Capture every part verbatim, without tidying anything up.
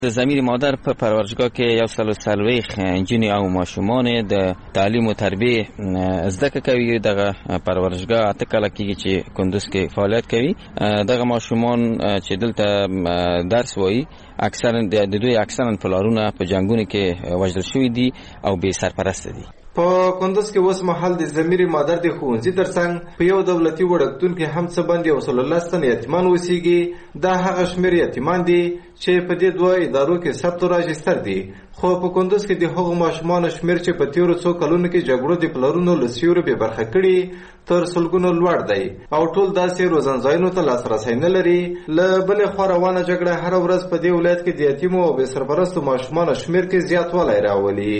د ضمیر مادر په پرورشگاه کې یو سل و څلوېښت نجونې او ماشومان د تعلیم او تربیه زده کوي. دغه پرورشگاه اته کاله کېږي چې کندوز کې فعالیت کوي. دغه ماشومان چې دلته درس وایي اکثرا د دوی اکثرا پلارونه په جنگونو کې وژل شوي دي او بې سرپرست دي. په کندوز کې اوس مهال د ضمیر مادر د ښوونځي ترڅنګ په یو دولتي وړکتون کې هم څه باندې یو سل و لس تنه یتیمان اوسېږي. دا هغه شمېر یتیمان دي چې په دې دوه ادارو کې ثبت او راجستر دي. خو په کندوز کې د هغو ماشومانو شمېر چې په تېرو څو کلونو کې جګړو د پلرونو له سیوري بې برخه کړي تر سلګونو لوړ دی او ټول داسې روزنځایونو ته لاسرسی نه لري. له بلې خوا روانه جګړه هره ورځ په دې ولایت کې د یتیمو او بې سرپرستو ماشومانو شمېر کې زیاتوالی راولي.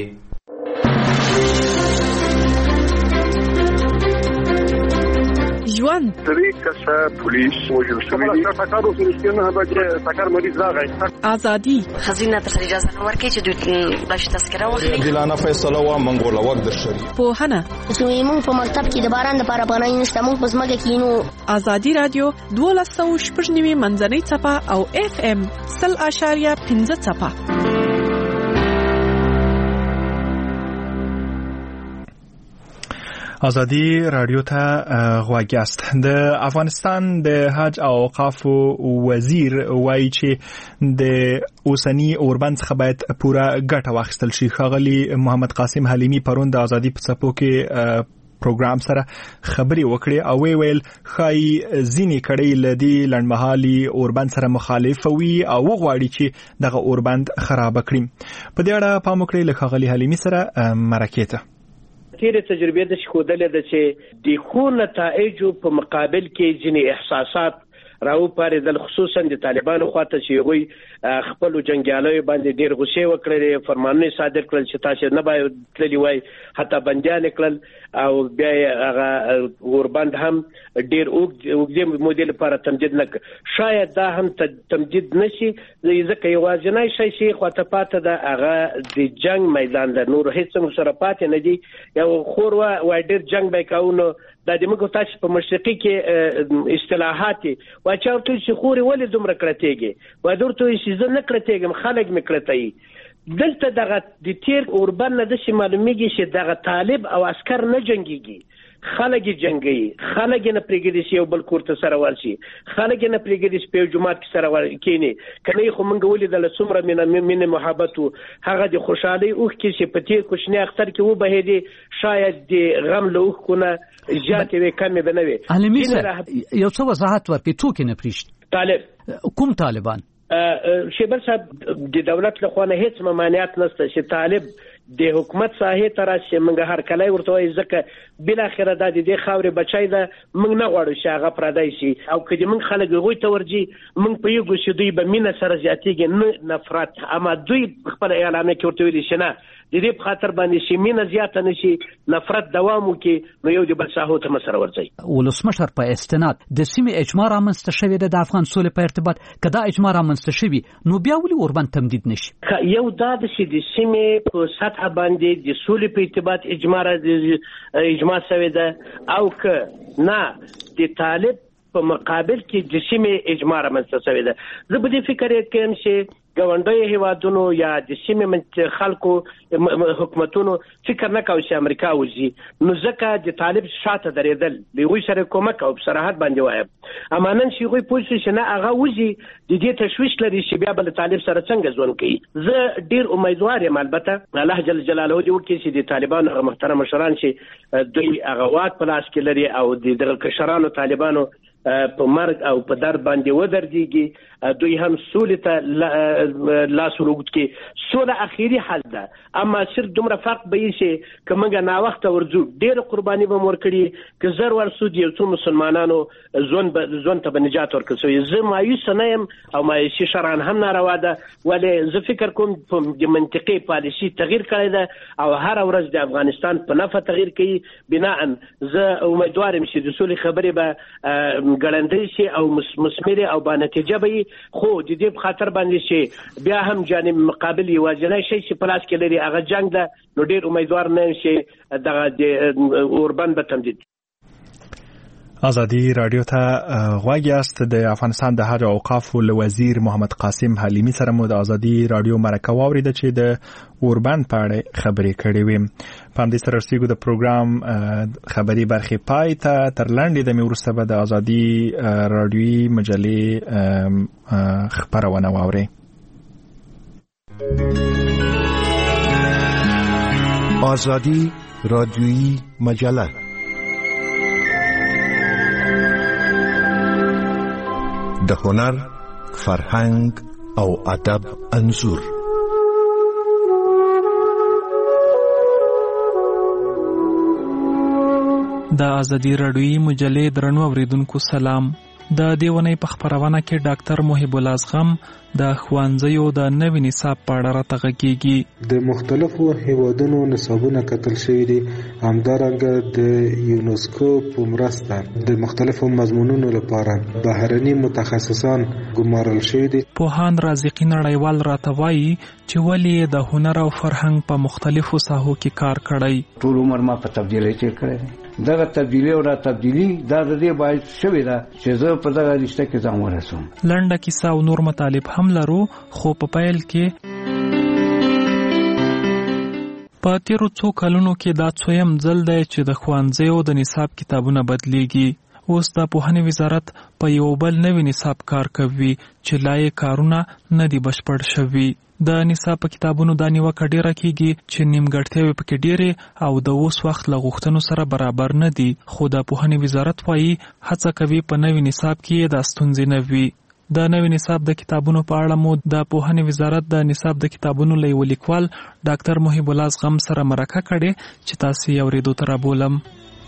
ژوند درې کسه پولیس وژل شوي دي. سکر اوس رښتینه هغه چې سکر مریض راغی. ازادي خزینه ته اجازه نه ورکړي چې دوی بلش تذکره واخلي. دلانه فیصله وا منګول وخت در شری. پوهنه چې موږ په مکتب کې د باران لپاره پناه نشته، موږ په ځمکه کې نو. ازادي رادیو دولس سوه شپږ نوي منځنۍ څپه او اف ام سل اشاریه پنځه څپه. ازادي رادیو ته غواړی است. د افغانستان د حج او اوقاف وزیر وایي چې د اوسنی اوربند څخه باید پوره ګټه واخیستل شي. ښاغلي محمد قاسم حلیمی پرون د ازادي په څپو کې پروګرام سره خبري وکړي او وی ویل خای ځینې کړي لدی لړمحالي اوربند سره مخالف وي او غواړي چې دغه اوربند خراب کړي. په دې اړه پام وکړئ. له ښاغلي حلیمی سره مرکه تیرې تجربې د ښودلې ده چې د خو نتایجو په مقابل کې ځینې احساسات راو پارېدل، خصوصا د طالبانو خواته چې هغوی خپل جنګیالیو باندې ډېر غوسې وکړلې، فرمانونه صادر کړل چې تاسو نه باید تللی وای، حتی بندیان کړل او بیا هغه اوربند هم ډېر اوږدې مودې لپاره تمدید نه کړ. شاید دا هم تمدید نشي ځکه یوازینی شی چې خواته پاته ده هغه د جنګ میدان ده، نور هېڅ سره پاتې نه دي. یو خور وای ډېر جنګ به کوو نو دا د موږ تاسو په مشرقي کې اصطلاحات و چې ورته چې خوري ولې دومره کړتېږي و درته چې زه نه کړتېږم خلک مې کړتې. دلته دغه د تیر اوربند نه د معلومیږي چې دغه طالب او عسكر نه جنگيږي، خلک جنگي، خلک نه پرېږدي چې یو بل کور ته سره ورشي، خلک نه پرېږدي چې په جماعت کې سره ورکینی. کنه خو موږ ولې د لسمره مینه مینه محبت هغه د خوشحالي اوخ کې چې په تیر کوچنی اختر کې و بهدي شاید د غم له اوخ کنه زیاتې وي کمې بنوي. علمي یو څه وضاحت ورکړي ټوکې نه پریشت طالب کوم طالبان شیبر صاحب د دولت له خوا نه هیڅ ممانعت نشته چې طالب د حکومت ساحې ته راشي. موږ هر کله ورته وایي ځکه بل اخره د دې خاورې بچای ده، موږ نه غواړو چې هغه پردای شي او کله موږ خلک غوي ته ورجی موږ په یو ګوشي دوی به مینه سره زیاتېږي نه نفرت. اما دوی خپل اعلان کې ورته ویل شي نه د دې په خاطر باندې شي مینه زیاته نشي، نفرت دوام وکي، نو یو د بل ساحو ته مسره ورځي. ولسمشر په استناد د سیمې اجماع رامنځته شوې ده د افغان سولې په ارتباط کدا اجماع رامنځته شوي نو بیا ولې اوربند تمدید نشي؟ یو دا د چې د سیمې په سطح باندې د سولې په ارتباط اجماع اجماع شوې ده او که نه د طالب په مقابل کې د سیمې اجماع رامنځته شوې ده. زه په دې فکر کوم چې ګاونډي هیوادونو یا د سیمې خلکو حکومتونو فکر نه کوي چې امریکا وځي، نو ځکه د طالب شاته درېدل د هغوی سره کومک او صراحت باندې وایم. اما نن چې هغوی پوه شي چې نه هغه وځي د دې تشویش لري چې بیا به طالب سره څنګه ژوند کوي. زه ډېر امیدوار یم البته الله جل جلاله دې وکړي چې د طالبانو هغه محترم مشران چې دوی هغه واک په لاس کې لري او د دغه کشرانو طالبانو په مرګ او په در باندې ودرېږي، دوی هم سولې ته لاس وروږد کې سوله اخیری حل ده. اما صرف دومره فرق به یې چې که موږ ناوخته ورځو ډېره قرباني به مو ورکړي، که زر ورسو د یو څو مسلمانانو ژوند ژوند ته به نجات ورکړل شوی. زه مایوسه نه یم او مایوسي شرعاً هم ناروا ده، ولې زه فکر کوم د منطقې پالیسي تغییر کړی ده او هره ورځ د افغانستان په نفع تغییر کوي. بناً زه امیدوار یم چې د سولې خبرې به ګړندۍ شي او مثمرې او با نتیجه به، خو د دې په خاطر باندې چې بیا هم جانب مقابل یوازینی شی چې په لاس کې لري هغه جنګ ده، نو ډېر امیدوار نه یم چې دغه د اوربند به تمدید. ازادي رادیو ته غوږ یاست. د افغانستان د حج او اوقاف وزیر محمد قاسم حلیمی سره مو د ازادي رادیو مرکه واوریده چې د اوربند په اړه خبرې کړې وې. په همدې سره رسیدو د پروګرام خبري برخې پای ته. تر لنډې دمې وروسته به د ازادي رادیوي مجلې خبرونه واورئ. آزادی رادیویی مجله د هنر، فرهنګ او ادب انځور. د ازادي رادیویی مجلې درنو اوریدونکو سلام. د دیونې په خبرونه کې ډاکټر محب الله زغم د خوانځیو د نوي نصاب په اړه راته کیږي. د مختلفو هیوادونو نصابونه کتل شوی دي، همدارنګه د یونسکو په مرسته د مختلفو مضمونونو لپاره بهرني متخصصان ګمارل شوی دي. پوهان رازقی نړیوال راته وایي چې ولې د هنر او فرهنګ په مختلفو ساحو کې کار کړی. ټول عمر ما په تبدیلی تیر کړی. دغه تبدیلی او را تبدیلی دا د دې باید شوی دا چې زه په دغه رشته کې ځان ورسوم. لنډه کیسه او نور مطالب هم لرو، خو په پیل کې په تیرو څو کلونو کې دا څویم ځل دی چې د ښوونځیو د نصاب کتابونه بدلیږي. اوس د پوهنې وزارت په یو بل نوي نصاب کار کوي چې لا یې کارونه نه دي بشپړ شوي. د نصاب په کتابونو دا نیوکه ډیره کیږي چې نیمګړتیاوې پکې ډیرې او د اوس وخت له غوښتنو سره برابر نه دي، خو د پوهنې وزارت وايي هڅه کوي په نوي نصاب کې دا ستونزې نه وي. د نوي نصاب د کتابونو په اړه مو د پوهنې وزارت د نصاب د کتابونو له یو لیکوال ډاکټر محب الله زغم سره مرکه کړې چې تاسو یې اورېدو ته رابولم.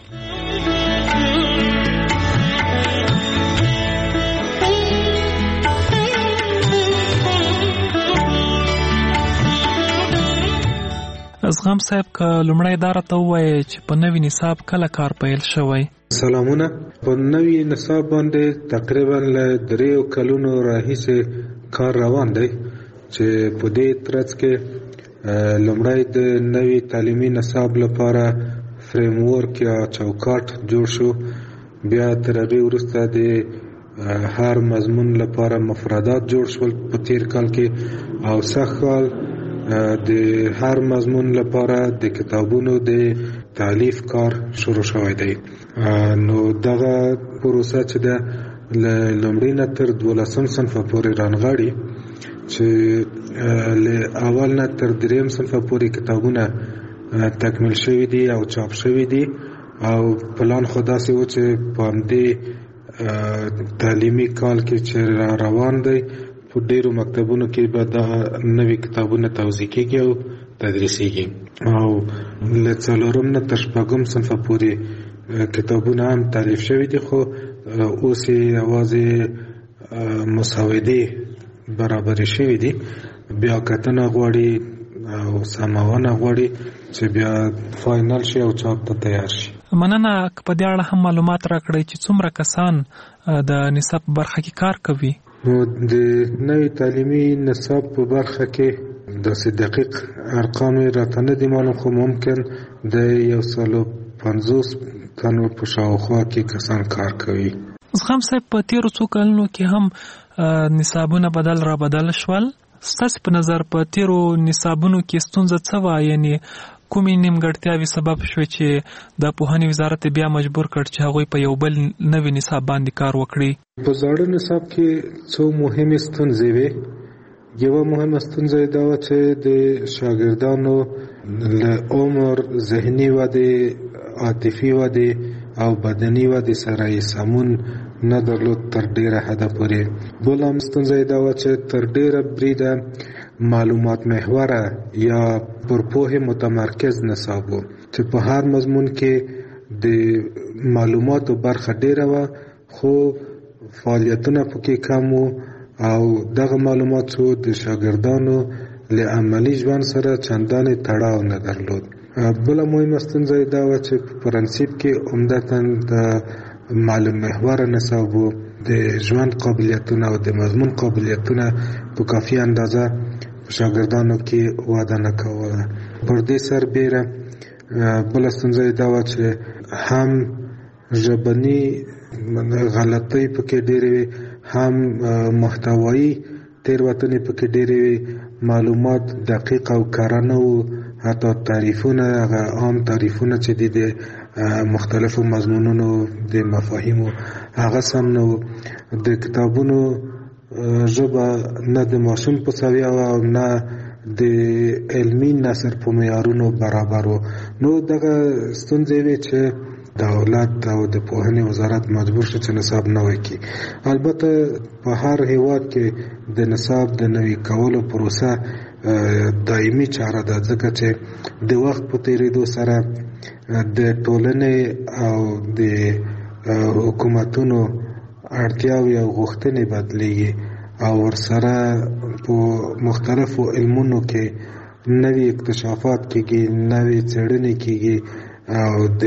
زغم صاحب که لومړی دا راته ووایي چې په نوي نصاب کله کار پیل شوی؟ سلامونه. په نوي نصاب باندې تقریبا له دریو کلونو راهیسې کار روان دی چې په دې ترڅ کې لومړی د نوي تعلیمي نصاب لپاره فریم ورک یا چوکاټ جوړ شو، بیا تر هغې وروسته د هر مضمون لپاره مفردات جوړ شول په تیر کال کې، او سږ کال د هر مضمون لپاره د کتابونو د تالیف کار شروع شوی دی. نو دغه پروسه چې ده له لومړي نه تر دولسم صنفه پورې رانغاړي، چې له اول نه تر دریم صنفه پورې کتابونه تکمیل شوي دي او چاپ شوي دي، او پلان خو داسې و چې په همدې تعلیمي کال کې چې روان دی په ډیرو مکتبونو کې به دا نوي کتابونه توزیع کېږي او تدریسېږي، او له څلورم نه تر شپږم صنفه پورې کتابونه هم تالیف شوي دي، خو اوس یې یوازې مسودې برابرې شوي دي. بیا کتنه غواړي او سماونه غواړي چې بیا فاینل شي او چاپ ته تیار شي. مننه. که په دې اړه هم معلومات راکړئ چې څومره کسان د نصاب برخه کې کار کوي؟ نو د نوي تعلیمي نصاب په برخه کې داسې دقیق ارقام راته نه دي معلوم، خو ممکن د یو سلو پنځوس تنو په شاوخوا کې کسان کار کوي. زغم صاحب، په تیرو څو کلونو کې هم نصابونه بدل را بدل شول. ستاسو په نظر په تیرو نصابونو کې ستونزه څه وه؟ یعنی کومې نیمګړتیاوې سبب شوې چې د پوهنې وزارت بیا مجبور کړ چې هغوی په یو بل نوي نصاب باندې کار وکړي؟ په زاړه نصاب کې څو مهمې ستونزې وې. یوه مهمه ستونزه دا وه چې د شاګردانو له عمر، ذهني ودې، عاطفي ودې او بدني ودې سره یې سمون نه درلود تر ډیره حده پورې. بله هم ستونزه دا وه چې تر ډیره بریده معلومات محوره یا پر پوهه متمرکز نصاب و، چې په هر مضمون کې د معلوماتو برخه ډیره وه خو فعالیتونه پکې کم وو، او دغه معلومات څو د شاګردانو له عملی ژوند سره چندانې تړاو نه درلود. بله مهمه ستونزه دا وه چې په پرنسیپ کې عمدتاً د معلوم محور نصاب و، د ژوند قابلیتونه او د مضمون قابلیتونه په کافي اندازه په شاګردانو کې وده نه کوله. پر دې سربیره بله ستونزه دا وه چې هم ژبني غلطۍ پکې ډېرې هم محتوایی تیروتنې پکې ډېرې معلومات دقیق او کره نه وو حتی تعریفونه هغه عام تعریفونه چې دي د مختلفو مضمونونو د مفاهیمو هغه سم نه وو د کتابونو ژبه نه د ماشوم په سویه او نه د علمي نثر په معیارونو برابر وو نو دغه ستونزې وې چې دولت او د پوهنې وزارت مجبور شو چې نصاب نوی کړي. البته په هر هیواد کې د نصاب د نوي کولو پروسه دایمي چاره ده ځکه چې د وخت په تیریدو سره د ټولنې او د حکومتونو اړتیاوې او غوښتنې بدلیږي او ورسره په مختلفو علمونو کې نوي اکتشافات کېږي نوي څېړنې کېږي او د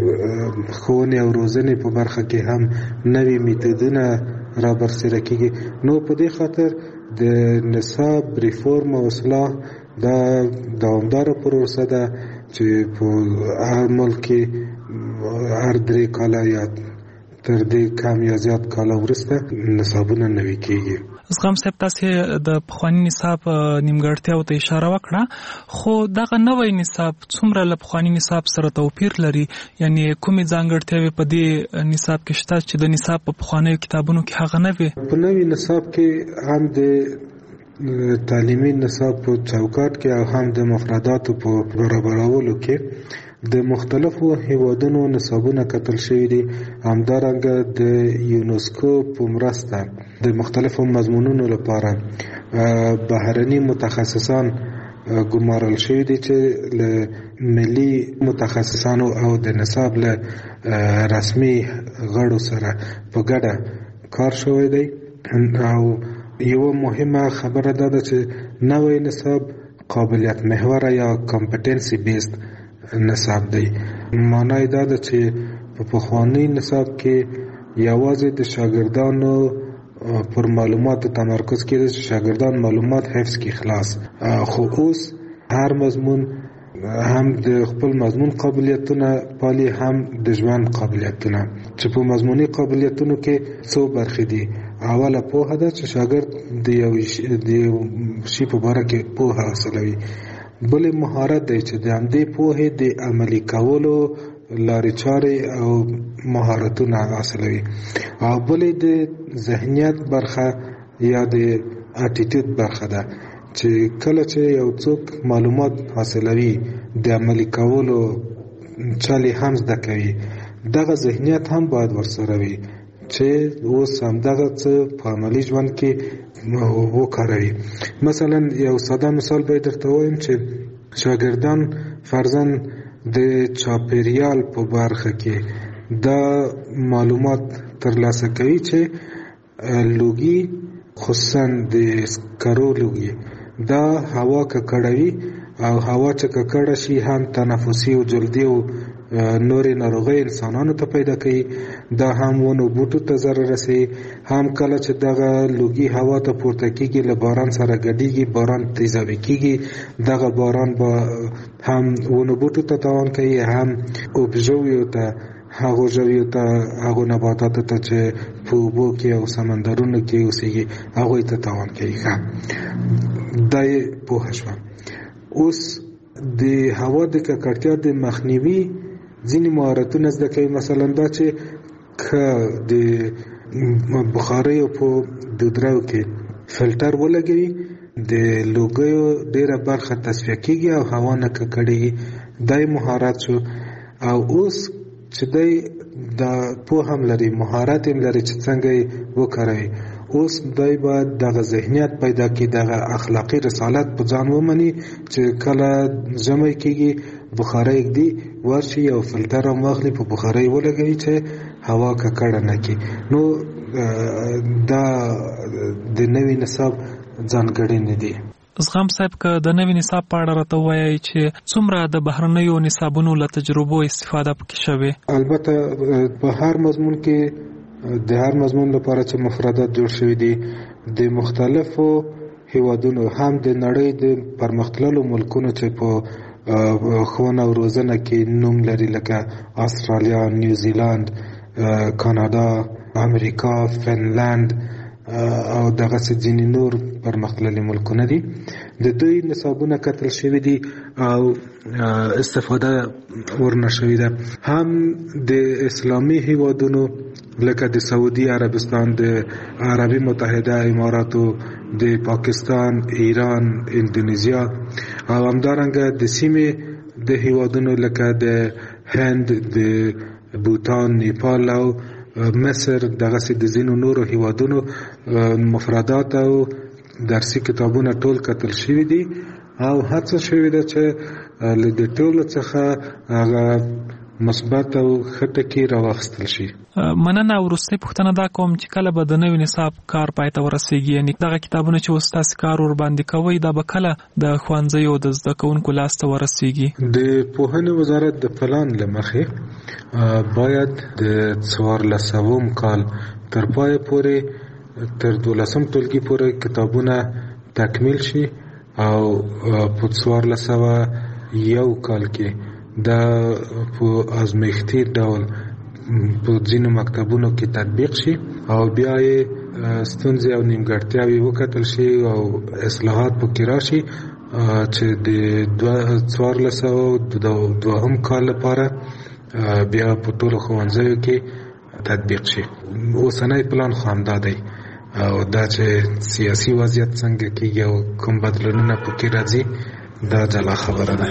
ښوونې او روزنې په برخه کې هم نوي میتودونه را برسېره کېږي نو په دې خاطر د نصاب ریفورم او اصلاح دا دوامداره پروسه ده چې په هر ملک کې هر درې کاله یا تر دې کم یا زیات کاله وروسته نصابونه نوي کېږي. زغم صاحب تاسو د پخوانی نصاب نیمګړتیاو ته اشاره وکړه خو دغه نوې نصاب څومره له پخوانی نصاب سره توپیر لري یعنی کومې ځانګړتیاوې په دې نصاب کې شته چې د نصاب په پخوانیو کتابونو کې هغه نه وي. په نوې نصاب کې هم د تعلیمي نصاب په چوکاټ کې او هم د مفرداتو په برابرولو کې د مختلفو هیوادونو نصابونه کتل شوي دي همدارنګه د یونسکو په مرسته د مختلفو مضمونونو لپاره بهرني متخصصان ګمارل شوي دي چې له ملي متخصصانو او د نصاب له رسمي غړو سره په ګډه کار شوی دی او یو مهمه خبره ده چې نوې نصاب قابلیت محور یا کمپټنسي بیسد نصاب دی. معنی دا ده چې په پخوانی نصاب کې یوازې د شاګردانو پر معلوماتو تمرکز کېده چې شاګردان معلومات حفظ کړي خلاص خو اوس هر مضمون هم د خپل مضمون قابلیتونه پالي هم د ژوند قابلیتونه چې په مضموني قابلیتونو کې څو برخې دي. اوله پوهه ده چې شاګرد د یو شي په باره کې پوهه حاصلوي بل مهارت دی چې د همدې پوهې د عملي کولو لارې چارې او مهارتونه حاصلوي او بل د ذهنیت برخه یا د اټیټیوډ برخه ده چې کله چې یو څوک معلومات حاصلوي د عملي کولو چالي هم زده کوي دغه ذهنیت هم باید ورسره وي چې اوس هم دغه څه په عملي ژوند کې وکاروي. مثلا یو ساده مثال به درته وایم چې شاګردان فرضاً د چاپیریال په برخه کې دا معلومات ترلاسه کوي چې لوګي خصوصا د سکرو لوګي دا هوا ککړوي او هوا چې ککړه شي هم تنفسي او جلدي او نورې ناروغۍ انسانانو ته پیدا کوي دا هم ونو بوټو ته ضرر رسوي هم کله چې دغه لوګي هوا ته پورته کېږي له باران سره ګډېږي باران تیزابي کېږي دغه باران به هم ونو بوټو ته تاوان کوي هم اوبژویو ته هغو ژویو ته هغو نباتاتو ته چې په اوبو کې او سمندرونو کې اوسېږي هغوی ته تاوان کوي. ښه دا یې پوهه شوه. اوس د هوا د ککړتیا د مخنیوي ځینې مهارتونه زده کوي مثلا دا چې که د بخاریو په دودراو کې فلټر ولګوي د لوګیو ډیره برخه تصفیه کېږي او هوا نه ککړېږي دا یې مهارت شو او اوس چې دی دا پوه هم لري مهارت هم لري چې څنګه یې وکاروي اوس دای باید دغه ذهنیت پیدا کړي دغه اخلاقی رسالت په ځان ومني چې کله ژمی کېږي بخارۍ ږدي ورشي او فلټر هم واخلي په بخارۍ ولګوي چې هوا ککړه نه کړي. نو دا د نوي نصاب ځانګړنې دي. زغم صاحب که د نوي نصاب په اړه راته ووایئ چې څومره د بهرنیو نصابونو له تجربو استفاده پکې شوې؟ البته په هر مضمون کې د هر مضمون لپاره چې مفردات جوړ شوي دي د مختلفو هیوادونو هم د نړۍ د پرمختللو ملکونو چې په ښوونه او روزنه کې نوم لري لکه استرالیا، نیوزیلند، کاناډا، امریکا، فنلند او دغه ځینې نور پرمختللي ملکونه دي. د دوی نصابونه کتل شوي دي او استفاده ورنه شوې ده. هم د اسلامي هیوادونو لکه د سعودي عربستان، د عربي متحده اماراتو، د پاکستان، ایران، اندونیزیا او همدارنګه د سیمې د هیوادونو لکه د هند، د بوتان، نیپال او مصر، دغه سي د زینو نورو هیوادونو مفردات او درسي کتابونه ټول کتل شوي دي او هڅه شوې ده چې له دې ټولو څخه هغه مثبت او خټکی راوخستل شي. مننه. ورسته پوښتنه دا کوم چې کله به د نوي نصاب کار پای ته ورسیږي، یعنی دغه کتابونه چې استاد کار ور باندې کوي دا به کله د ښوونځیو د زده کوونکو لاس ته ورسیږي؟ د پوهنې وزارت د پلان لمخې باید د څوارلسم کال تر پای پورې تر دولسم ټولګي پورې کتابونه تکمیل شي او په څوارلسم یو کال کې دا په ازمیښتي ډول په ځینو مکتبونو کې تطبیق شي او بیا یې ستونزې او نیمګړتیاوې وکتل شي او اصلاحات پکې راشي چې د څوارلسم دوهم کال لپاره بیا په ټولو ښوونځیو کې تطبیق شي. اوسنی پلان خو همدا دی او دا چې سیاسي وضعیت څنګه کېږي او کوم بدلونونه پکې راځي دا جلا خبره ده.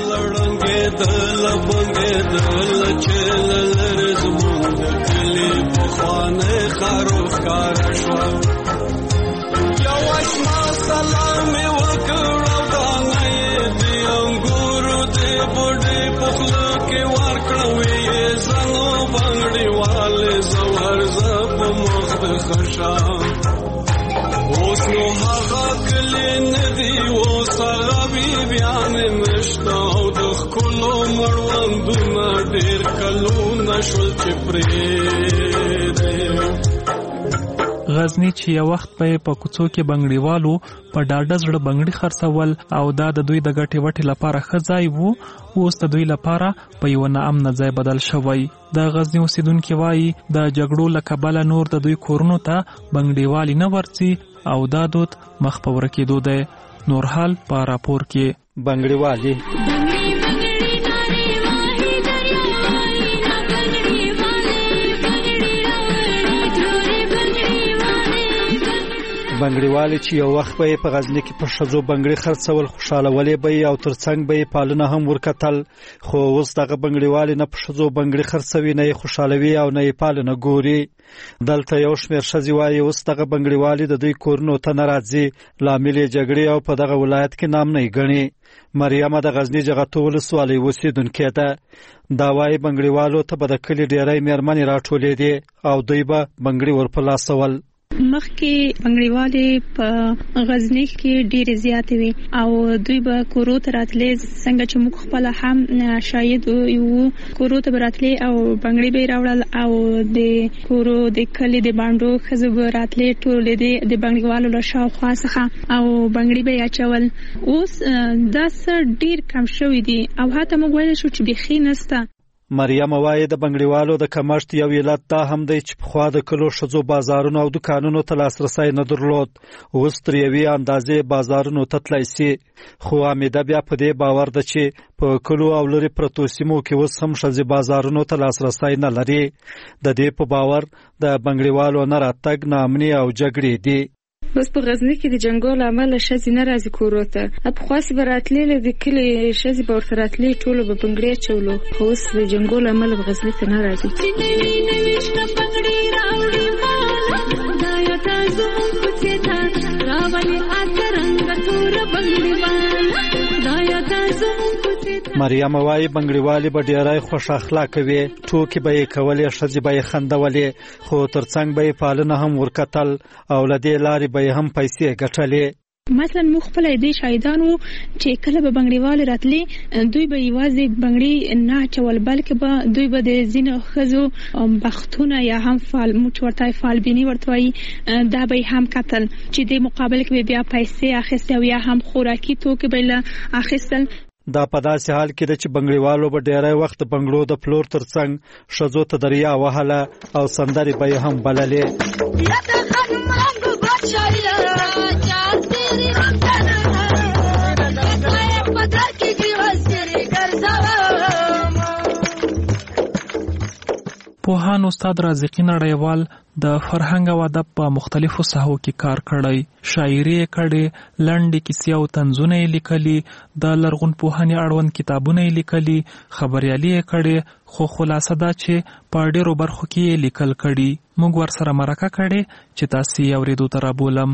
اوس نو هغه کلی ندی، اوس هغه بیان نشته او د ښکلو مړوندونه ډېر کلونه شول چې پرېږدي. غزني چې یو وخت په په کوڅو کې بنګړیوالو په ډاډه زړه بنګړي خرڅول او دا د دوی د ګټې وټې لپاره ښه ځای وو، اوس د دوی لپاره په یو ناامنه ځای بدل شوی. د غزني اوسیدونکي وایي د جګړو له کبله نور د دوی کورونو ته بنګړیوالي نه ورځي او دا دود مخ په ورکېدو دی. نورحال په راپور کې بنګړیوالي بنګړیوالي چې یو وخت به په غزني کې په ښځو بنګړي خرڅول خوشالولې به او ترڅنګ به پالنه هم ورکتل، خو اوس دغه بنګړیوالي نه په ښځو بنګړي خرڅوي نه خوشالوي او نه پالنه ګوري. دلته یو شمېر ښځې وایي اوس دغه بنګړیوالي د دوی کورونو ته نه راځي، لامل یې جګړې او په دغه ولایت کې نامنۍ ګڼي. مریم د غزني جغتو ولسوالۍ اوسیدونکې ده. دا وایي بنګړیوالو ته به د کلي ډېری مېرمنې راټولې دي او دوی به بنګړي ورپلاسول. مخکې بنګړیوالې په غزني کې ډېرې زیاتې وي او دوی به کورو ته راتلې، څنګه چې موږ خپله هم شاهد یو، کورو ته به راتلې او بنګړي به یې راوړل او د کورو د کلي د بانډو ښځو به راتلې ټولې د بنګړیوالو له شاوخوا څخه او بنګړي به یې اچول. اوس دا څه ډېر کم شوي دي او حتی موږ ویلی شو چې بیخي نسته. مریم وایي د بنګړیوالو د کمښت یو علت دا هم دی چې پخوا د کلو ښځو بازارونو او دکانونو ته لاسرسی نه درلود، اوس تر یوې اندازې بازارونو ته تللی سي. خو حمیده بیا په دې باور ده چې په کلو او لرې پرتو سیمو کې اوس هم ښځې بازارونو ته لاسرسی نه لري. د دې په باور د بنګړیوالو نه راتګ ناامني او جګړې دي. بس په غزني کې د جنګو له امله ښځې نه راځي کورو ته. پخواسې به راتلې له د کلي ښځې به ورته راتلې ټولو به بنګړي اچولو، خو اوس د جنګو له امله به غزني ته نه راځي. مریم وایي بنګړیوالي به ډېری خوش اخلاقه وي، ټوکې به یې کولې، ښځې به یې خندولې، خو ترڅنګ به یې پالنه هم ورکتل او له دې لارې به یې هم پیسې ګټلې. مثلا موږ خپل دې شاهدان وو چې کله به بنګړیوال راتلې دوی به یوازې بنګړي نه چول بلکې به دوی به د ځینو ښځو بختونه یا هم فال موږ ورته فالبیني ورته وایي دا به هم کتل چې د مقابل کې بیا پیسې اخیستې او یا هم خوراکي توکي به له اخیستل. دا په داسې حال کې چې بنګړیوالو به ډیری وخت بنګړو د فلور ترڅنګ ښځو ته دریا وهله او سندرې به یې هم بللې. پوهان استاد رازقی نړیوال د فرهنګ او ادب په مختلفو ساحو کې کار کړی، شاعري یې کړې، لنډې کیسې او طنزونه یې لیکلي، د لرغونپوهنې اړوند کتابونه یې لیکلي، خبریالي یې کړې، خو خلاصه دا چې په ډېرو برخو کې یې لیکل کړي. موږ ورسره مرکه کړې چې تاسې یې اورېدو ته رابولم.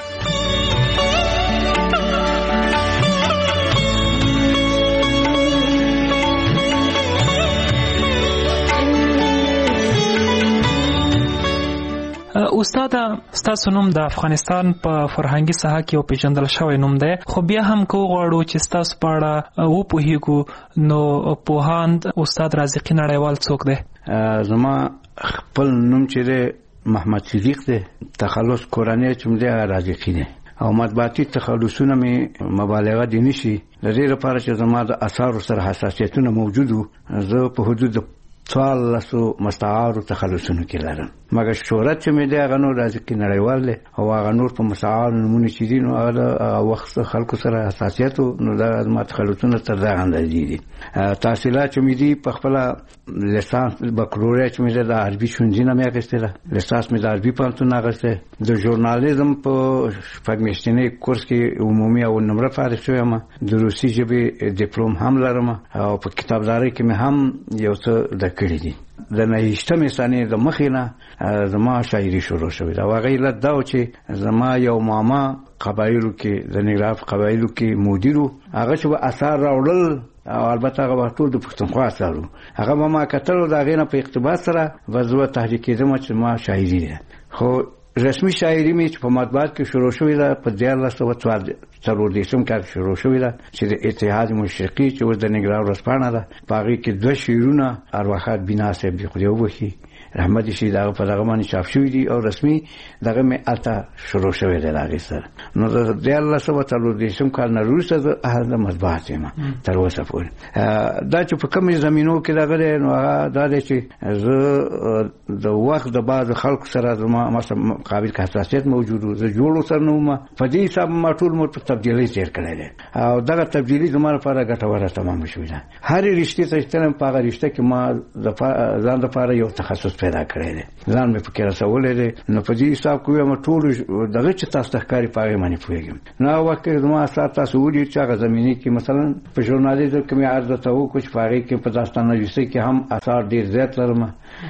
استاد، ستاسو نوم د افغانستان په فرهنګي ساحه کې یو پیژندل شوی نوم دی، خو بیا هم که وغواړو چې ستاسو په اړه وپوهیږو نو پوهاند استاد رازقی نړیوال څوک دی؟ زما خپل نوم چې دی محمد صدیق دی، تخلص کورنۍ چې مې دی رازقی دی، او مطبوعاتي تخلصونه مې مبالغه دي نشي. د دې لپاره چې زما د اثارو سره حساسیتونه موجود وو، زه په حدود څوارلسو مستعارو تخلصونو کې لرم، مګر شهرت چې مې دی هغه نور رازقی نړیوال دی، او هغه نور په مستعارو نومونه چې دي نو هغه وخت خلکو سره حساسیت و، نو دا زما تخلصونه تر دغه اندازې دي. تحصیلات چې مې دي په خپله لیسانس بکالوریا چې مې دی د عربي ښوونځي نه مې اخیستې ده، لیسانس مې د عربي پوهنتون نه اخیستی، د ژورنالیزم په شپږ میاشتني کورس کې عمومي او نمره فارغ شوی یم، د روسي ژبې ډیپلوم هم لرم، او په کتابدارۍ کې مې هم یو څه د کړي دي. د نهشتمې سنې د مخې نه زما شاعري شروع شوې ده، او هغه علت دا و چې زما یو ماما قبایلو کې د ننګرهار په قبایلو کې مدیر و، هغه چې به اثار راوړل، او البته هغه ټول د پښتونخوا اثار و، هغه به ما کتل او د هغې نه په اقتباس سره به زه تحریک کېدم چې ما شاعري ده. خو رسمي شاعري مې چې په مطبوعات کې شروع شوې ده په دیارلس سوه څلور دېرشم کال کې شروع شوې ده، چې د اتحاد مشرقي چې اوس د ننګرهار ورځپاڼه ده، په هغې کې دوه شعرونه ارواښاد بینا صاحب دي خدای وبخښي رحمت شي، دغه په دغه باندې چاپ شوي دي، او رسمي دغه مې هلته شروع شوی دی د هغې سره. نو د دیارلس سوه څلور دېرشم کال نه وروسته زه اهل د مطبوعات یم تر اوسه پورې. دا چې په کومې زمینو کې راغلی نو هغه دا دی چې زه د وخت د بعضو خلکو سره زما مقابل که حساسیت موجود و، زه جوړ ورسره نه وم، په دې حساب ما ټول عمر په تبدیلۍ تېر کړی دی، او دغه تبدیلي زما لپاره ګټوره تمامه شوې ده. هرې رشتې ته چې تلم په هغه رشته کې ما ځان لپاره یو تخصص پیدا کړی دی، ځان مې پکې رسولی دی، نو په دې حساب کې وایم ټولو دغه چې تاسو ته ښکاري په هغې باندې پوهېږم. نو هغه وخت کې زما اثار تاسو ولید چې هغه زمینې کې مثلا په ژورنالیزم کې مې عرض درته وکړو چې په هغې کې په داستان نویسۍ کې هم اثار ډېر زیات لرم.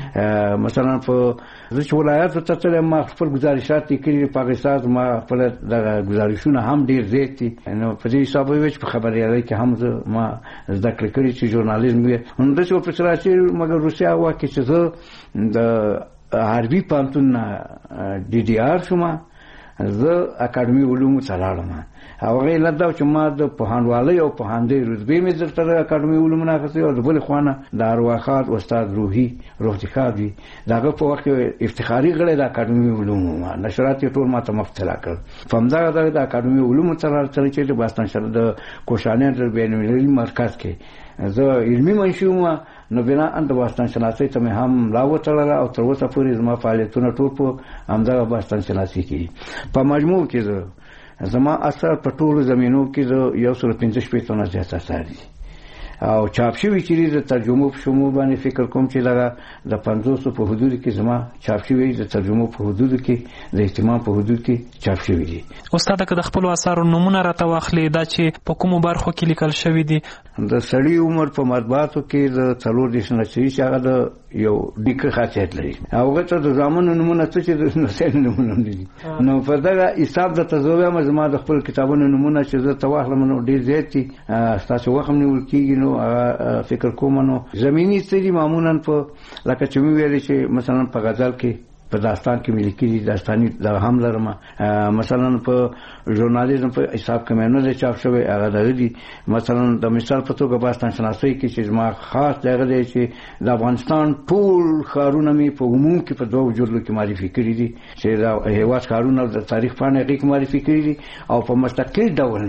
مثلا په زه چې ولایاتو ته تلم ما خپل ګزارشات لیکلي دي، په هغې اساس ما خپله دغه ګزارشونه هم ډېر زیات دي، نو په دې حساب ویل چې په خبریالۍ کې هم زه ما زده کړې کړي چې ژورنالیزم وي. نو داسې ورپسې راشي، مګر روسیه هغه وخت کې چې زه د عربي پوهنتون نه ډي ډي آر شوم، زه اکاډمي علومو ته لاړم، او هغه علت دا چې ما د پوهنوالۍ او پوهاندۍ رتبې مې درته د اکاډمي علومو نه اخیستې، او د بلې خوا نه د ارواښاد استاد روحي روحتي خاد وي، د هغه په وخت کې افتخاري غړی د اکاډمي علومو وه، نشرات یې ټول ما ته مبتلا کړل. په همدغه ډول د اکاډمي علومو ته راتلل چې د باستان د کوشانیان د بینالمللي مرکز کې زه علمي منشي وم، نو بناء د باستان شناسۍ ته مې هم ملا وتړله، او تر اوسه پورې زما فعالیتونه ټول په همدغه باستان شناسۍ کې دي. په مجموع کې زه زما اثر په ټولو زمینو کې زه یو سل پنځه شپېته نه زیات اثار دي، او چاپ شوي چې دي د ترجمو په شمول باندې فکر کوم چې دغه د پنځوسو په حدودو کې زما چاپ شوي، د ترجمو په حدودو کې، د اهتمام په حدود کې چاپ شوي دي. استاده، که د خپلو اثارو نومونه راته واخلې، دا چې په کومو برخو کې لیکل شوي دي؟ د سړي عمر په مطبوعاتو کې د څلور دېرش نشري چې هغه د یو ډیکه خاصیت لري، هغه ته د زامنو نومونه څه چې د نسل نومونه دي، نو په دغه حساب د تزویم زما د خپل کتابونو نومونه چې زه ته واخلم نو ډېر زیات دي، ستاسو وخت هم نیول کېږي، نو فکر کوم نو زمینی څه دي معمولا په لکه چې مې ویلې چې مثلا په غزل کې په داستان کې مې لیکلي داستاني دا هم لرم، مثلا په ژورنالیزم په حساب کې مې نه چاپ شوی، هغه دغه دي. مثلا د مثال په توګه باستان شناسۍ کې چې زما خاص دغه دی چې د افغانستان ټول ښارونه مې په عموم کې په دوه جلدو کې معرفي کړي دي، چې د هېواد ښارونه د تاریخ پاڼې هغې کې معرفي کړي دي، او په مستقل ډول مې په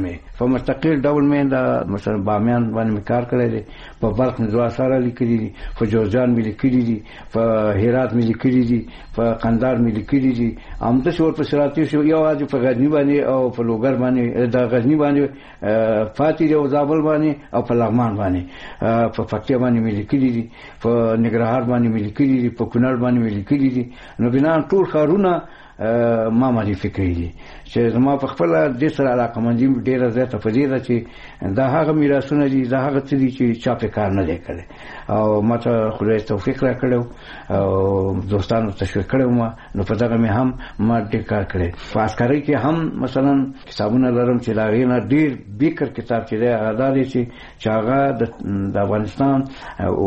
په مستقل ډول مې د مثلا بامیان باندې کار کړی دی، په بلخ مې دوه اثار لیکلي دي، په جوزجان مې لیکلي دي، په هرات مې لیکلي دي، په قندهار مې لیکلي دي. همداسې ورپسې راتېر شو، یوازې په غزني باندې او په لوګر باندې د غزني باندې پاتې دي او زابل باندې او په لغمان باندې، په پکتیا باندې مې لیکلي دي، په ننګرهار باندې مې لیکلي دي، په کونړ باندې مې لیکلي دي. نو بنا ټول ښارونه ما معرفي کړي دي چې زما په خپل د سره علاقمندي ډیره زیاته په دې ده چې دا هغه میراثونه دي، دا هغه څه دي چې چا په کار نه دی کړی او ماته خدای توفیق را کړو او دوستانو تشویق کړو ما، نو په دغه مې هم ما ډېر کار کړی. په عسکرۍ کې هم مثلا کتابونه لرم چې د هغې نه ډېر بیکر کتاب چې دی هغه دا دی چې هغه د افغانستان او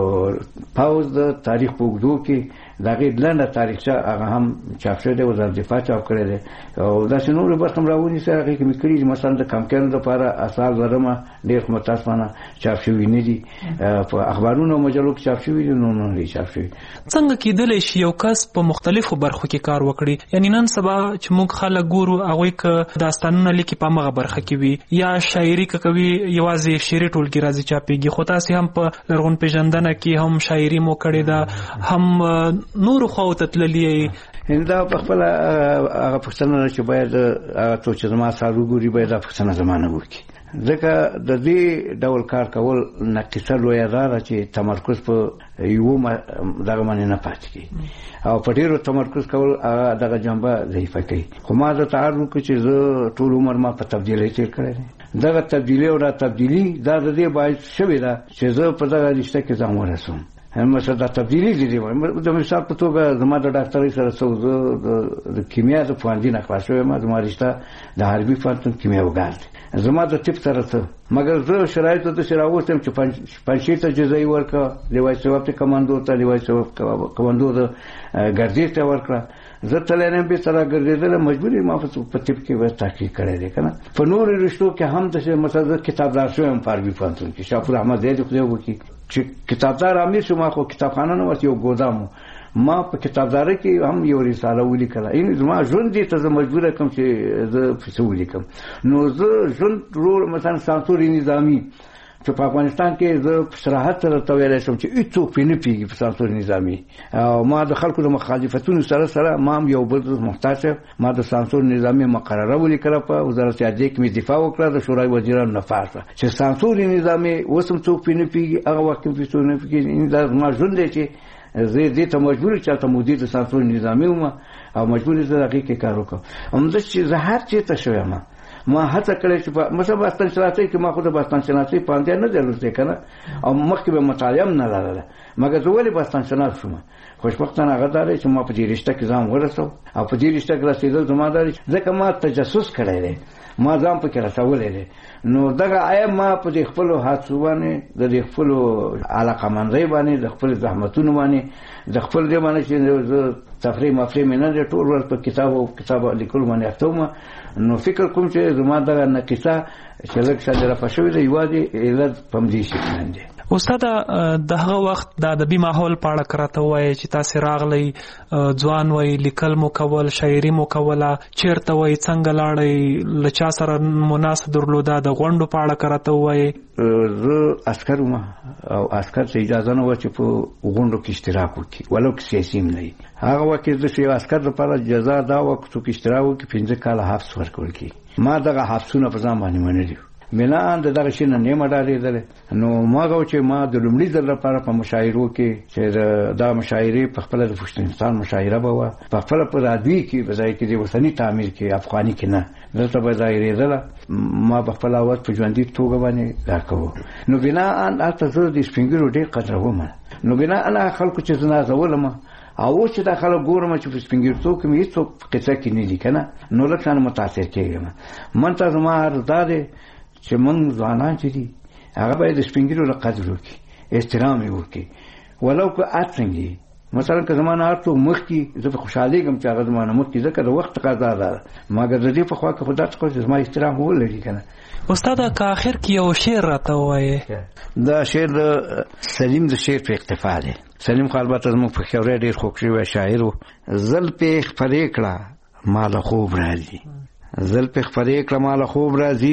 پوځ د تاریخ په اوږدو کې د هغې لنډه تاریخچه هغه هم چاپ شوی دی، وزارت دفاع چاپ کړی دی او داسې نورې برخې هم راونیسي هغې کې مې کړي دي. مثلا د کمکیانو دپاره اثار لرمه ډېر خو متاسفانه چاپ شوي نه دي، په اخبارونو او مجلو کې چاپ شوي دي، نور نه دي چاپ شوي. څنګه کېدلی شي یو کس په مختلفو برخو کې کار وکړي؟ یعنی نن سبا چې موږ خلک ګورو هغوی که داستانونه لیکي په همغه برخه کې وي یا شاعري که کوي یوازې شعري ټولګي راځي چاپېږي، خو تاسې هم په لرغون پېژندنه کې هم شاعري مو کړې ده، هم نورو خواو ته تللي. دا په خپله هغه پوښتنه ده چې باید هغه څوک چې زما اثار وګوري باید دا پوښتنه زما نه وکړي، ځکه د دې ډول کار کول نقیصه لویه دا ده چې تمرکز په یوه دغه باندې نه پاتې کېږي او په ډېرو تمرکز کول هغه دغه جنبه ضعیفه کوي. خو ما درته عرض وکړو چې زه ټول عمر ما په تبدیلۍ تېر کړی دی. دغه تبدیلي او دا تبدیلي دا د دې باعث شوې ده چې زه په دغه رشته کې ځان ورسوم. مثلا دا تبدیلی دي د مثال په توګه زما د ډاکټرۍ سره څو زه د کیمیا د پوهنځي نه خلاص شوی، زما رشته د حربي پوهنتون کیمیاوګر دی، زما د طب سره څه، مګر زه شرایطو داسې راوستم چې پنجشیر ته جزایي ورکړه، لیوای ثواب ته کمانډو ته، لیوای ثواب کمانډو د ګردیز ته ورکړه. زه تللی نه یم بېرته راګرځېدلی، مجبور یم ما په طب کې به تحقیق کړی دی که نه. په نورو رشتو کې هم داسې مثلا زه کتابدار شوی یم په حربي پوهنتون کې، شاپور احمد دی دې خدای وکړي چې کتابدار امیر شو. ما خو کتابخانه نه وه، یو ګودام و، ما په کتابدارۍ کې هم یو رساله ولیکله. یعنې زما ژوند دې ته زه مجبوره کړم چې زه څه ولیکم. نو زه ژوند رول مثلا سانسور نظامي چې په افغانستان کې زه په صراحت سره ورته ویلی شم چې هېڅوک پرې نه پوهېږي په سانسور نظامي، او ما د خلکو د مخالفتونو سره سره ما هم یو بل محتاج یم. ما د سانسور نظامي مقرره ولیکله، په وزارت عدلیه کې مې دفاع وکړه د شورای وزیرانو نه پاسه چې سانسور نظامي اوس هم څوک پرې نه پوهېږي، هغه وخت هم پرې څوک نه پوهېږي. دا زما ژوند دی چې زه دې ته مجبور چې هلته مدیر د سانسور نظامي وم او مجبور زه د هغې کې کار وکړم. همداسې چې زه هر چېرته شوی یم، ما هڅه کړې چې مثلا باستان شناسۍ کې ما خو د باستان شناسۍ پوهنځی نه دی لوستی که نه، او مخکې به مطالعه هم نه لرله، مګر زه ولې باستان شناس شوم؟ خوشبختانه هغه دا دی چې ما په دې رشته کې ځان ورسوم او په دې رشته کې رسېدل زما دا دی ځکه ما تجسس کړی دی، ما ځان پکې رسولی دی. نو دغه عیب ما په دې خپلو حادثو باندې، د دې خپلو علاقمندۍ باندې، د خپلو زحمتونو باندې، د خپل دې باندې چې زه تفریح مفریح مې نه دی، ټول ورځ په کتاب او کتاب لیکلو باندې اخته وم. نو فکر کوم چې زما دغه نقیصه چې لږ څه رفع شوې ده یوازې علت په همدې شي باندې. استاد د هغه وخت د ادبي ماحول په اړه راته ووایئ چې تاسې راغلی، ځوان وئ، لیکل مو کول، شاعري مو کوله، چېرته وئ، څنګه لاړئ، له چا سره مو ناسته درلوده، د غونډو په اړه راته ووایئ. زه عسکر وم او عسکر ته اجازه نه وه چې په غونډو کې اشتراک وکړي، ولو که سیاسي هم نه وي. هغه وخت کې د یو عسکر لپاره جزا دا وه که څوک اشتراک وکړي پنځه کاله حبس ورکول کېږي. ما دغه حبسونه په ځان باندې منلي وو، بنا د دغه شي نه نیمه ډارېدلی. نو ما غو چې ما د لومړي ځل لپاره په مشاعرو کې چې دا مشاعرې په خپله د پښتونستان مشاعره به وه، په خپله په رادوي کې په ځای کې د وطني تعمیر کې، افغاني کې نه، دلته به ظاهرېدله. ما په خپل اواز په ژوندي توګه باندې دا کوو. نو بناء هلته زه د سپین ږیرو ډېر قدروم. نو بناء خلکو چې زه نازولم او اوس چې دا خلک ګورم چې په سپین ږیرتوب کې مې هېڅوک په قصه کې نه دي که نه، نو لږ څه متاثر کېږم. من ته زما عرض دا دی چې موږ ځوانان چې دي هغه باید د سپین ږیرو له قدر وکړي، احترام یې وکړي، ولو که هر څنګه یې. مثلا که زما نه هر څوک مخکې، زه په خوشحالېږم چې هغه زما نه مخکې، ځکه د وخت تقاضا ده، مګر د دې په خوا کې خو داسې کړو چې زما احترام ولري که نه. استاده که آخر کې یو شعر راته ووایې. دا شعر د سلیم د شعر په اقتفا دی. سلیم خو البته زموږ په خیوری ډېر خوږ شوی شاعر و. زلفې خپرې کړه ما له خوب راځي، زلفې خپرې کړه ما له خوب راځي،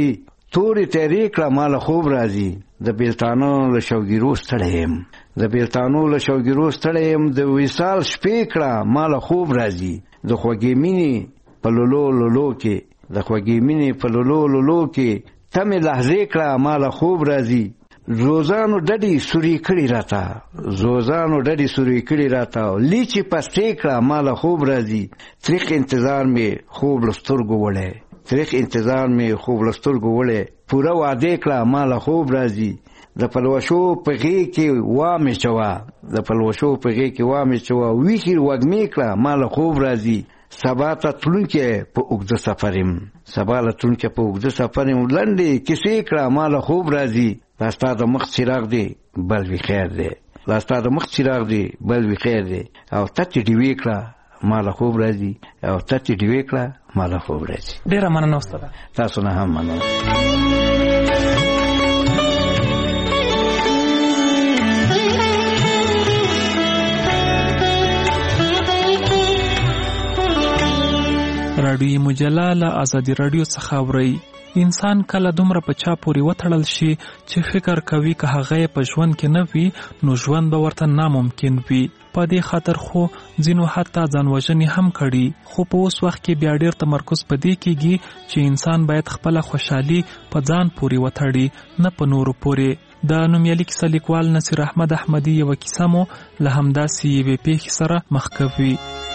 توري تحریک را مال خوب راځي د بیلتانو له شوګیرو ستړیم د بیلتانو له شوګیرو ستړیم د وصال شپې کړه مال خوب راځي د خوږې مینې په لولو لولو کې د خوږې مینې په لولو لولو کې تمه لحظه کړه مال خوب راځي روزانو ډډي سوري کړي راته روزانو ډډي سوري کړي راته لیچي پسې کړه مال خوب راځي تریخ انتظار می خوب لسترګو وړه تریخ انتظار می خوب لسترګو وړه پورا وعده کړه مال خوب راځي د پلوشو پغې کې وامه چوا د پلوشو پغې کې وامه چوا ویخیر وګمې کړه مال خوب راځي سبا ته تلونکې په اوږده سفرم سبا له تلونکې په اوږده سفرم لنډې کیسې کړه مال خوب راځي لاستا د مخ چراغ دی بل وی خیر دی لاستا د مخ چراغ دی بل وی خیر دی او تتی دی وکړه مال خوب راځي او تتی دی وکړه مال خوب راځي. ډیره مننه استاد. تاسو نه هم مننه. رادیو مجله له آزادي رادیو څخه اوري. انسان کله دومره په چا پورې وتړل شي چې فکر کوي که هغه په ژوند کې نه وي نو ژوند به ورته ناممکن وي. په دې خاطر خو ځینو حتی ځانوژنې هم کړي، خو په اوس وخت کې بیا ډېر تمرکز په دې کېږي چې انسان باید خپله خوشحالي په ځان پورې وتړي نه په نورو پورې. د نومیالي کیسه لیکوال نصیر احمد احمدي یوه کیسه مو له همداسې یوې پېښې سره مخ کوي.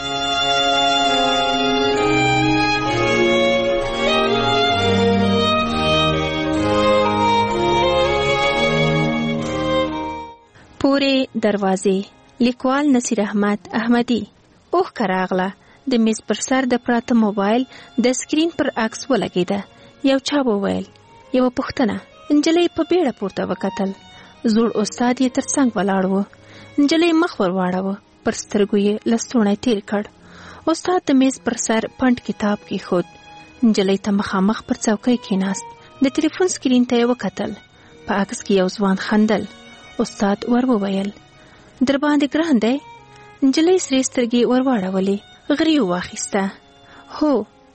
پورې دروازې، لیکوال نصیر احمد احمدي. اوه کراغله د میز پر سر د پراته موبایل د سکرین پر عکس ولګیده. یو چا وویل، یو پښتنه. انجلۍ په بیړه پورته وکتل. زوړ استاد یې ترڅنګ ولاړ و. انجلۍ مخ ور واړاوه، پر سترګو یې لستوڼی تیر کړ. استاد د میز پر سر پنډ کتاب کېښود. انجلۍ ته مخامخ پر څوکۍ کېناست. د تلیفون سکرین ته یې وکتل. په عکس کې یو ځوان خندل. استاد ور وویل، در باندې ګران دی؟ انجلۍ سرې سترګې ور واړولې، غري واخیسته. هو.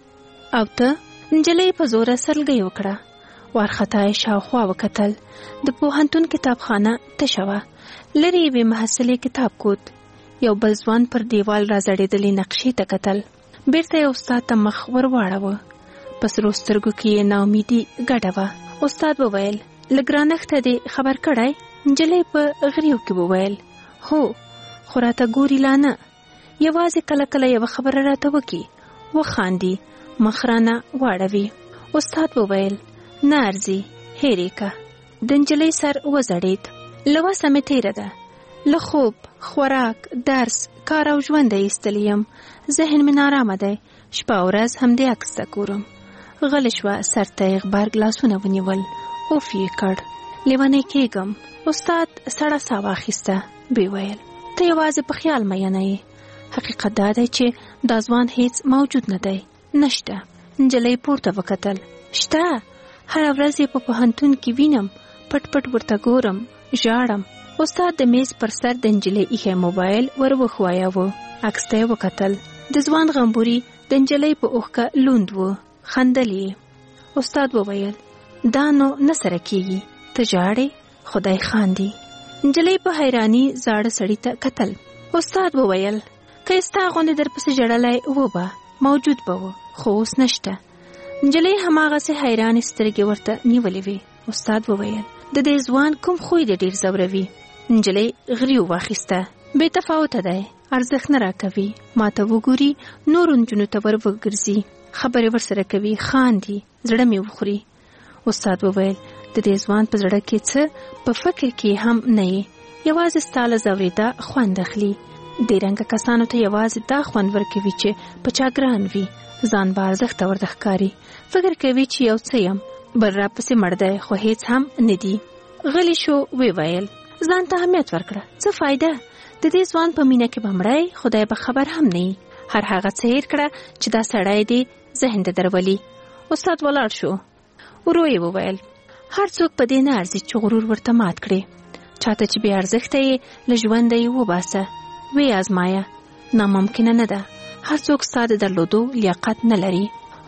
او ته؟ انجلۍ په زوره سرلګۍ وکړه. وارخطا یې شاوخوا وکتل. د پوهنتون کتابخانه تشه وه. لرې یوې محصلې کتاب کود. یو بل ځوان پر دیوال راځړېدلې نقشې ته کتل. بیرته یې استاد ته مخ ور واړاوه. په سرو سترګو کې یې ناامیدي ګډه وه. استاد وویل، له ګرانښته دې خبر کړی؟ انجلۍ په غریو کې وویل، هو، خو راته ګوري لا نه. یوازې کله کله یوه خبره راته وکړي، وخاندي، مخ رانه واړوي. استاد وویل، نه ارځي، هېرې که. د انجلۍ سر وځړېد. له وسه مې تېره ده. له خوب، خوراک، درس، کار او ژونده ایستلی یم. ذهن مې نارامه دی. شپه او ورځ همدې عکس ته ګورم. غلې شوه، سر ته یې غبرګ لاسونه ونیول. اوف یې کړ. لیونی کېږم. استاد سړه ساه واخیسته. ویې ویل، ته یوازې په خیال مینه یې. حقیقت دا دی چې دا ځوان هیڅ موجود نه دی. نشته. نجلۍ پورته وکتل. شته. هره ورځ یې په پوهنتون کې وینم. پټ پټ ورته ګورم، ژاړم. استاد د میز پر سر د نجلۍ ایښی موبایل ور وښوایاوه. عکس ته یې وکتل. د ځوان غمبوري د نجلۍ په اوښکه لوند و. خندل یې. استاد وویل، دا نو نه سره کېږي. ته ژاړې؟ خدای خاندي. نجلۍ په حیراني زاړه سړي ته کتل. استاد وویل، که ستا غوندې درپسې ژړلی و به موجود به و، خو اوس نشته. نجلۍ هماغسې حیرانې سترګې ورته نیولې وې. استاد وویل، د دې ځوان کوم خوی دې ډېر ځوروي؟ نجلۍ غري واخیسته. بې تفاوته دی، ارزښت نه راکوي. ما ته وګوري، نورو نجونو ته ور وګرځي، خبرې ورسره کوي، خاندي، زړه مې وخوري. استاد وویل، د دې ځوان په زړه کې څه په فکر کې هم نه یې، یوازې ستا له ځورېدا خوند اخلي. دې رنګه کسانو ته یوازې دا خوند ورکوي چې په چا ګران وي، ځان به ارزښته ورته ښکاري. فکر کوي چې یو څه یم، بل راپسې مړ دی، خو هېڅ هم نه دي. غلی شو. ویې ویل، ځان ته اهمیت ورکړه، څه فایده؟ د دې ځوان په مینه کې به مړی، خدای به خبر هم نه وي. هر هغه څه هېر کړه چې دا سړی دې ذهن ته درولي. استاد ولاړ شو. ورو یې وویل، هر څوک په دې نه ارزي چې غرور ورته مات کړي. چاته چې بې ارزښته یې له ژونده یې وباسه، ویې ازمایه. ناممکنه نه ده. هر څوک ستا د درلودو لیاقت نه لري.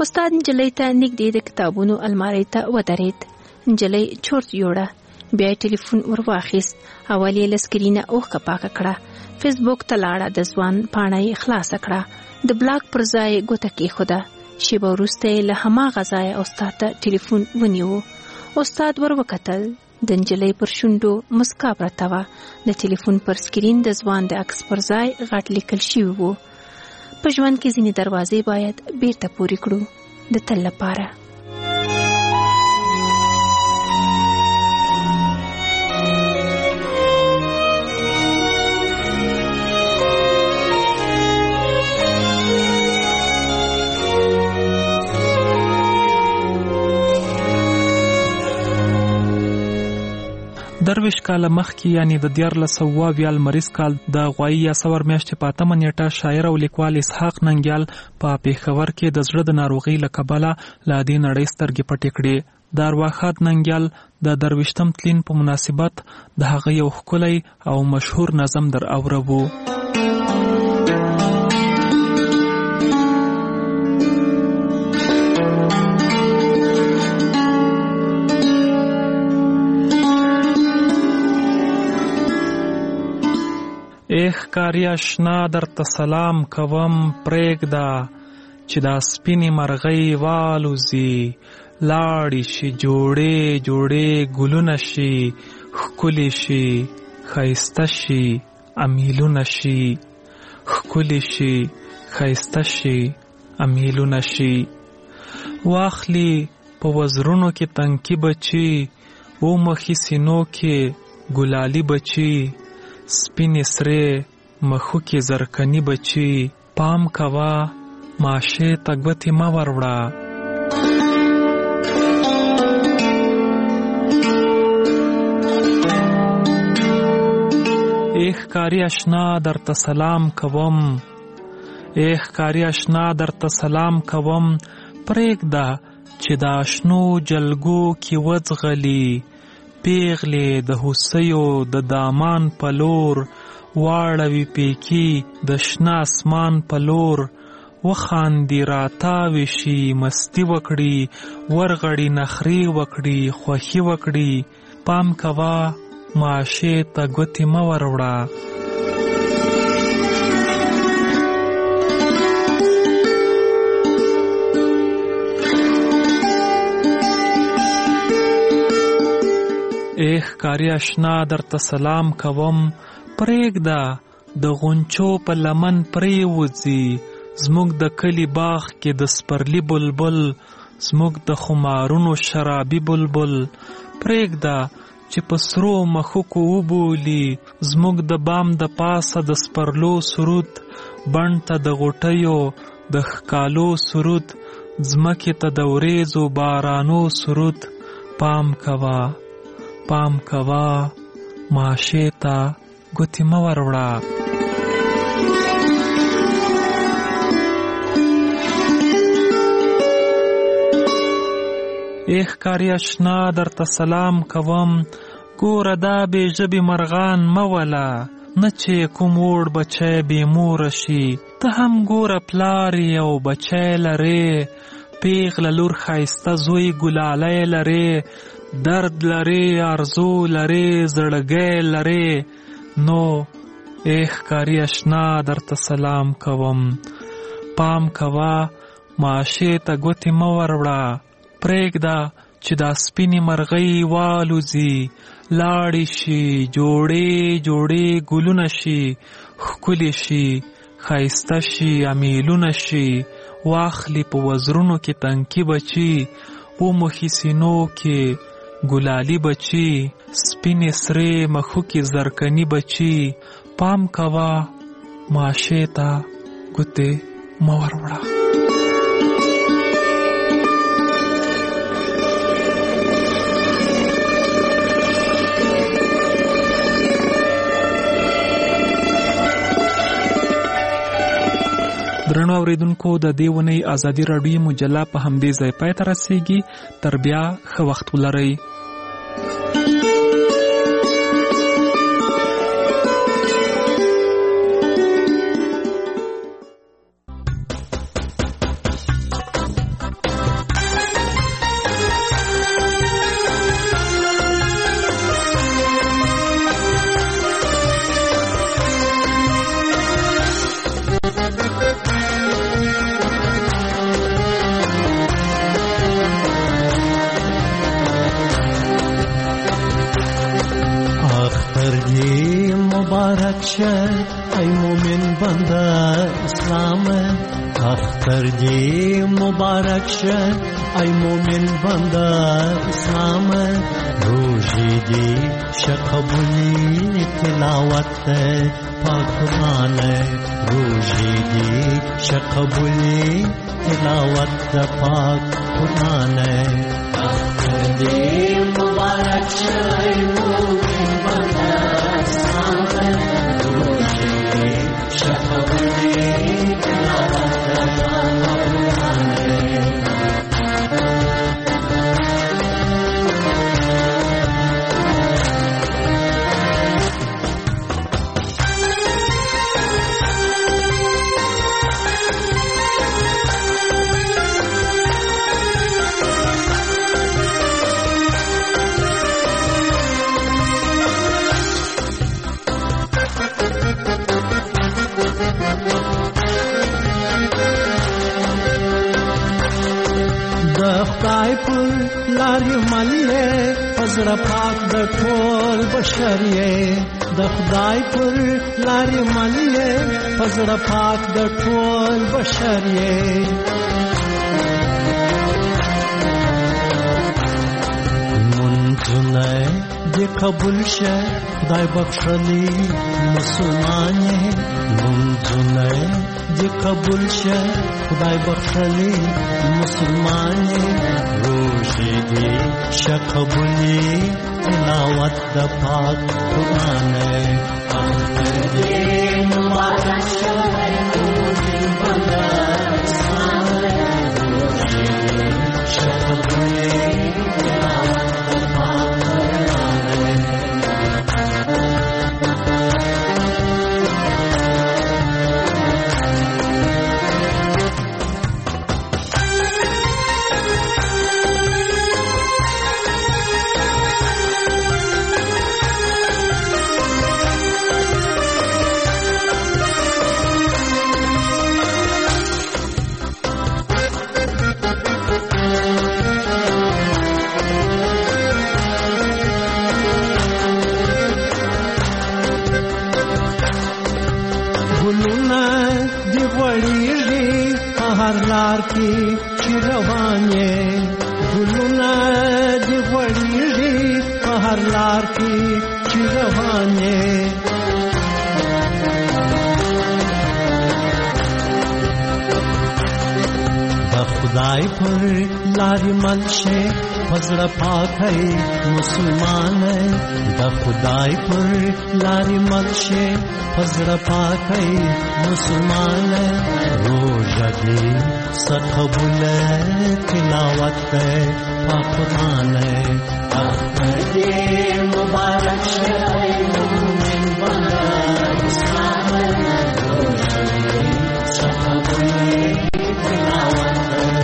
استاد نجلۍ ته نږدې د کتابونو المارۍ ته ودرېد. نجلۍ چورت جوړه، بیا ټلیفون ور واخیست، اول یې له سکرینه اوښکه پاکه کړه، فیسبوک ته لاړه، د ځوان پاڼه یې خلاصه کړه، د بلاک پر ځای ګوته کېښوده. شیبه وروسته یې له هماغه ځایه استاد ته ټلیفون ونیو. استاد ور وکتل، د نجلۍ پر شونډو مسکا پرته وه، د ټلیفون پر سکرین د ځوان د عکس پر ځای غټ لیکل شوي وو: په ژوند کې ځینې دروازې باید بیرته پورې کړو، د تل لپاره. درویش کاله مخکې یعنی د دیارلس سوه اویا لمریز کال د غوایي یا سور میاشتې په اتمه نیټه شاعر او لیکوال اسحاق ننګیال په پېښور کې د زړه د ناروغۍ له کبله له دې نړۍ سترګې پټې کړې. د ارواښاد ننګیال د درویشتم تلین په مناسبت د هغه یو ښکلی او مشهور نظم در اورو. ایخ کاری اشنا در ته سلام کوم پرېږده چې دا سپینې مرغۍ والوزي، لاړې شي جوړې جوړې ګلونه شي، ښکلې شي ښایسته شي امیلونه شي، ښکلې شي ښایسته شي امیلونه شي. واخلي په وزرونو کې تنکي بچي، و مخي سینو کې ګلالي بچي، سپینې سرې مخو کې زرکني بچي، پام کوه ماشې ته ګوتې مه وروړه. ایخ کاری اشنا در ته سلام کوم، ایخ کاری اشنا در ته سلام کوم پرېږده چې دا شنو جلګو کې وځغلي، پیغلې د هوسیو د دامان په لور، واړوي پیکي د شنه اسمان په لور، وخاندي راتاوي شي مستی وکړي، ورغړي نخرې وکړي خوښي وکړي، پام کوه ماشې ته ګوتې مه وروړه. ایخ کاری اشنا در ته سلام کوم پرېږده د غونچو په لمن پرېوځي، زموږ د کلي باغ کې د سپرلي بلبل، زموږ د خمارونو شرابي بلبل، پرېږده چې په سرو مخکو وبولي، زموږ د بام د پاسه د سپرلو سرود، بڼ ته د غوټیو د ښکالو سرود، ځمکې ته د وریځو بارانو سرود، پام کوه پام کوه ماشې ته ګوتې مه وروړه. ایخ کاری اشنا در ته سلام کوم، ګوره دا بې ژبې مرغان مه وله، نه چې کوم وړ بچی بې موره شي، ته هم ګوره پلار یې او بچی لرې، پیغله لور ښایسته زوی ګلالی لرې، درد لري ارزو لري زړګی لري، نو ایخ کاری اشنا در ته سلام کوم، پام کوه ماشې ته ګوتې مه وروړه. پرېږده چې دا سپینې مرغۍ والوزي، لاړې شي جوړې جوړې ګلونه شي، ښکلې شي ښایسته شي امیلونه شي، واخلي په وزرونو کې تنکي بچي، و مخي سینو کې ګلالي بچي، سپینې سرې مخو کې زرکني بچي، پام کوه ماشې ته ګوتې مه وروړه. درنو اوریدونکو د دې ونې ازادي راډیو مجله په همدې ځای پای ته رسیږي. تر بیا ښه وخت ولرئ. اختر دی مبارک شه ای مومن بنده اسلام اختر دی مبارک شه ای مومن بنده اسلام روزی دی شقبولی تلاوت پاک قرآن روزی دی شقبولی تلاوت پاک قرآن اختر دی مبارک شه ای مومن بنده اسلام روزی دی شقبولی تلاوت پاک قرآن خدای پر لارې ملې پزړه پاک د ټول بشریه د خدای پر لارې ملې پزړه پاک د ټول بشریه منځونه دې قبول شه خدای بخښلي مسلمانې منځونه دې قبول شه خدای بخښلي مسلمانې روزي دې شقبولي تلاوت د پاک قرآن اختر دې مبارک شه مومن بنده اسلام روزي دې شقبولي تلاوت د پاک قرآن لار کی روانه ګلونه دی وړيږي په هر لار کی روانه د خدای پر لار ملشه پزړه پاکي مسلمان د خدای پر لار ملشه پزړه پاکي مسلمان روزه دی سقبول تلاوت پاک قرآن اختر دی مبارک شه مومن بنده اسلام روزه دی سقبول تلاوت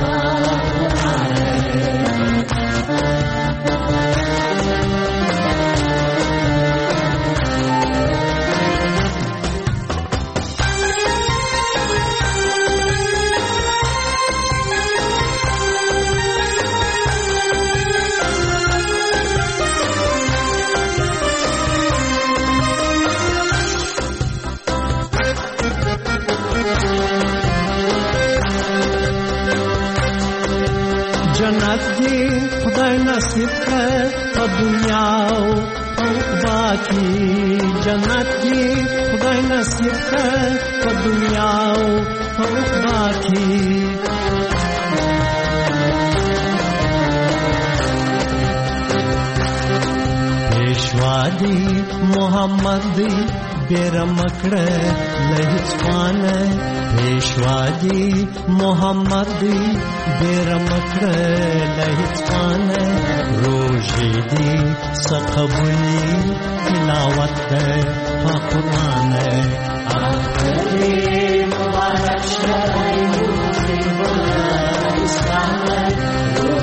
जन्नत दी खुदाई नसीब है तो दुनिया बाकी जन्नत दी खुदाई नसीब है तो दुनिया बाकी पेशवादी मोहम्मद बेरमकड़े लहिस्वान पेशवादी मोहम्मद बेरमकड़े लहिस्वान रोजेदी सखबुली तिलावत पा कुरान आखिरी मुबारक शहर इस्लाम